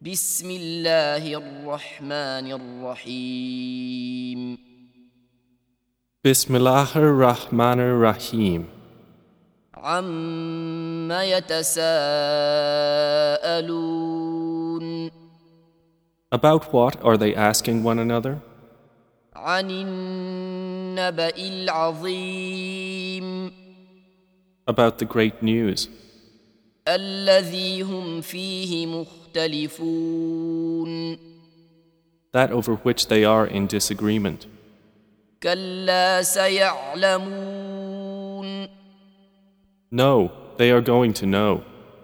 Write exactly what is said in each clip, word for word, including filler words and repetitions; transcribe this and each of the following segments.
بسم الله الرحمن الرحيم Bismillahir Rahmanir Rahim. عَمَّ يَتَسَاءَلُونَ About what are they asking one another? عَنِ النَّبَإِ الْعَظِيمِ About the great news, الَّذِي هُمْ فِيهِ مُخْتَلِفُونَ that over which they are in disagreement. كَلَّا سَيَعْلَمُونَ No, they are going to know.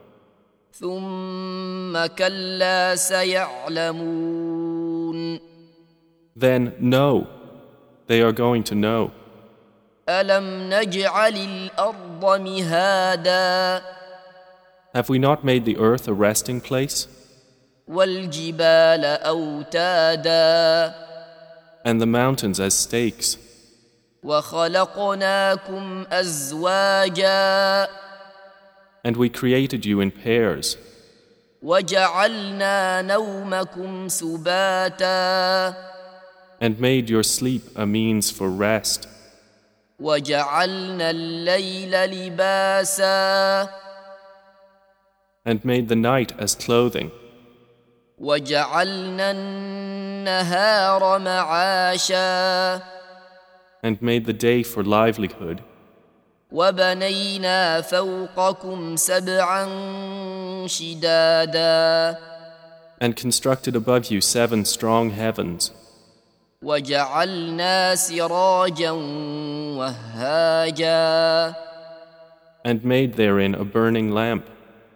ثُمَّ كَلَّا سَيَعْلَمُونَ Then, no, they are going to know. أَلَمْ نَجْعَلِ الْأَرْضَ مِهَادًا Have we not made the earth a resting place, وَالْجِبَالَ أَوْتَادًا and the mountains as stakes, وَخَلَقْنَاكُمْ أَزْوَاجًا and we created you in pairs, وَجَعَلْنَا نَوْمَكُمْ سُبَاتًا and made your sleep a means for rest, وَجَعَلْنَا اللَّيْلَ لِبَاسًا and made the night as clothing, وَجَعَلْنَا النَّهَارَ مَعَاشًا and made the day for livelihood, وَبَنَيْنَا فَوْقَكُمْ سَبْعًا شِدَادًا and constructed above you seven strong heavens, وَجَعَلْنَا سِرَاجًا وَهَّاجًا and made therein a burning lamp,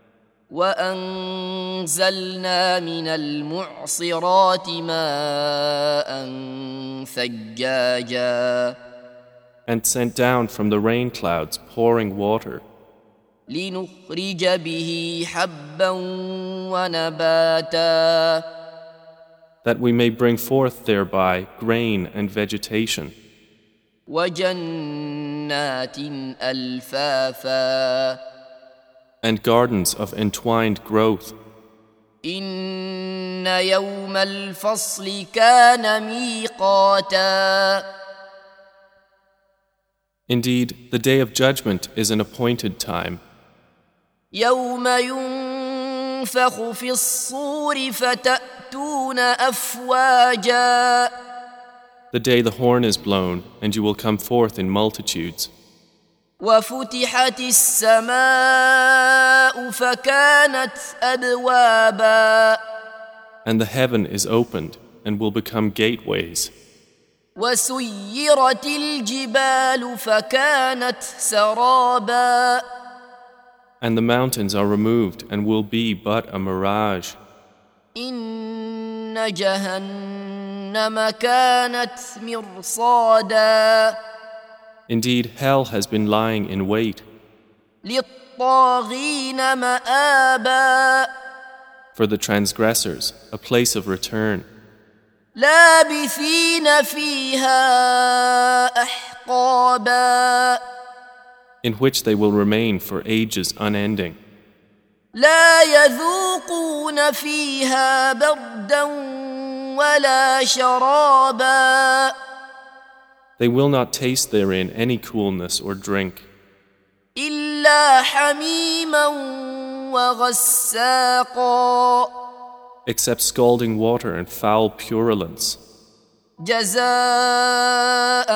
وَأَنزَلْنَا مِنَ الْمُعْصِرَاتِ مَاءً ثَجَّاجًا and sent down from the rain clouds pouring water, لِنُخْرِجَ بِهِ حَبًّا وَنَبَاتًا that we may bring forth thereby grain and vegetation, وَجَنَّاتٍ أَلْفَافًا and gardens of entwined growth. إِنَّ يَوْمَ الْفَصْلِ كَانَ مِيقَاتًا Indeed, the day of judgment is an appointed time, يَوْمَ يُنفَخُ فِي الصُّورِ فَتَأْتُونَ أَفْوَاجًا the day the horn is blown, and you will come forth in multitudes. وَفُتِحَتِ السَّمَاءُ فَكَانَتْ أَبْوَابًا And the heaven is opened and will become gateways, وَسُيِّرَتِ الْجِبَالُ فَكَانَتْ سَرَابًا and the mountains are removed and will be but a mirage. إِنَّ جَهَنَّمَ كَانَتْ مِرْصَادًا Indeed, hell has been lying in wait لِلطَّاغِينَ مَآبًا for the transgressors, a place of return, لَابِثِينَ فِيهَا أَحْقَابًا in which they will remain for ages unending. لَا يَذُوقُونَ فِيهَا بَرْدًا وَلَا شَرَابًا They will not taste therein any coolness or drink, إِلَّا حَمِيمًا وَغَسَّاقًا except scalding water and foul purulence, جَزَاءً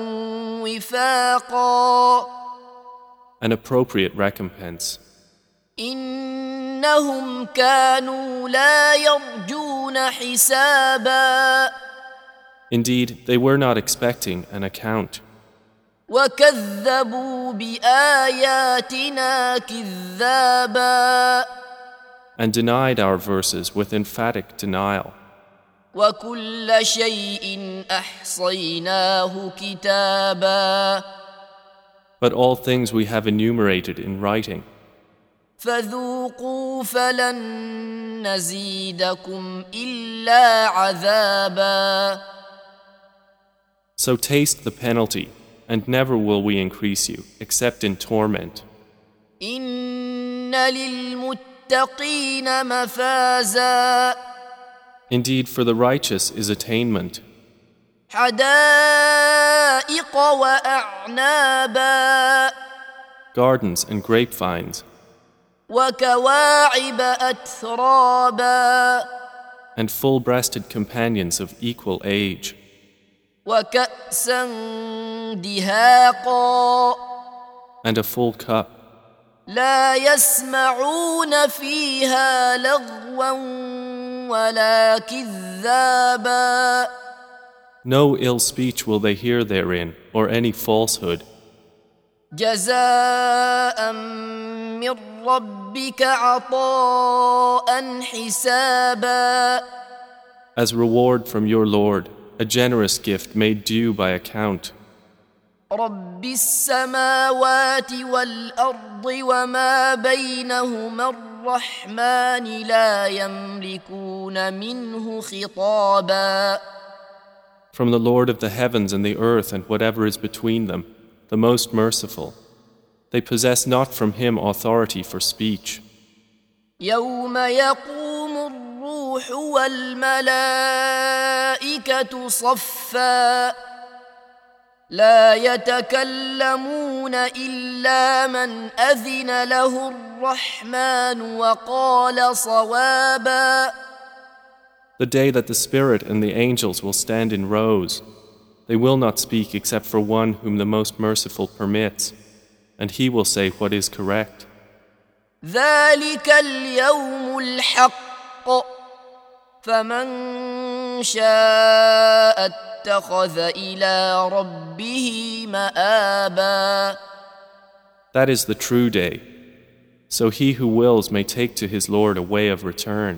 وِفَاقًا an appropriate recompense. إِنَّهُمْ كَانُوا لَا يَرْجُونَ حِسَابًا Indeed, they were not expecting an account, وَكَذَّبُوا بِآيَاتِنَا كِذَّابًا and denied our verses with emphatic denial. وَكُلَّ شَيْءٍ أَحْصَيْنَاهُ كِتَابًا But all things we have enumerated in writing. فَذُوقُوا فَلَن نَّزِيدَكُمْ إِلَّا عَذَابًا So taste the penalty, and never will we increase you, except in torment. إِنَّ لِلْمُتَّقِينَ للمتقين مفازا. Indeed, for the righteous is attainment. حدائق وأعنابا. Gardens and grapevines. وكواعب أترابا. And full-breasted companions of equal age. وكأسا دهاقا. And a full cup. لا يسمعون فيها لغوا ولا كذابا. No ill speech will they hear therein, or any falsehood. جزاء من ربك عطاء حسابا. As reward from your Lord, a generous gift made due by account. رب السماوات والأرض وما بينهما الرحمن لا يملكون منه خطابا. From the Lord of the heavens and the earth and whatever is between them, the most merciful. They possess not from him authority for speech. يوم يقوم الروح والملائكة صفا. لا يتكلمون إلا من أذن له الرحمن وقال صوابا. The day that the Spirit and the angels will stand in rows, they will not speak except for one whom the most merciful permits, and he will say what is correct. ذلك اليوم الحق فمن شاء اتخذ إلى ربه مآبا. That is the true day. So he who wills may take to his Lord a way of return.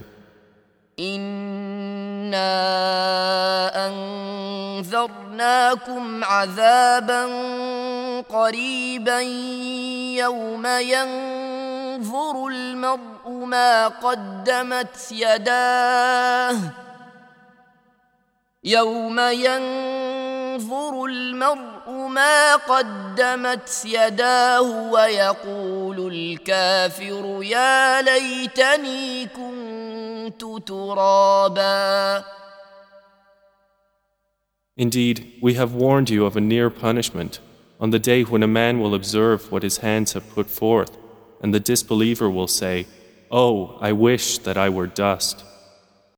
إنا أنذرناكم عذابا قريبا يوم ينظر المرء ما قدمت يداه يوم ينظر المرء ما قدمت يداه ويقول الكافر يا ليتني كنت ترابا. Indeed, we have warned you of a near punishment on the day when a man will observe what his hands have put forth, and the disbeliever will say, "Oh, I wish that I were dust."